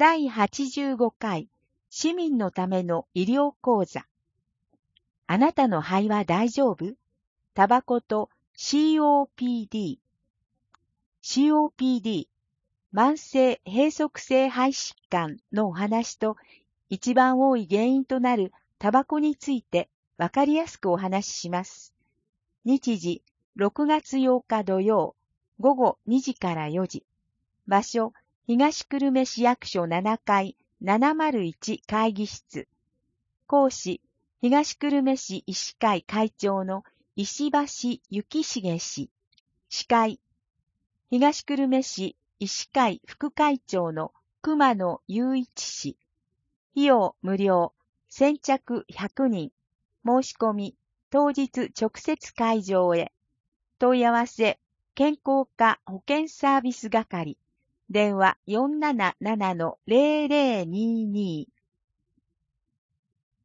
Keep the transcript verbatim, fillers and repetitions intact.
だいはちじゅうごかい市民のための医療講座。あなたの肺は大丈夫？タバコと シーオーピーディー。シーオーピーディー、慢性閉塞性肺疾患のお話と、一番多い原因となるタバコについてわかりやすくお話しします。日時、ろくがつようか土曜、ごごにじからよじ。場所、東久留米市役所ななかいななまるいち会議室。講師、東久留米市医師会会長の石橋幸重氏。司会、東久留米市医師会副会長の熊野雄一氏。費用無料、先着ひゃくにん。申し込み、当日直接会場へ。問い合わせ、健康課保健サービス係。電話 よんなななのゼロゼロにーにー。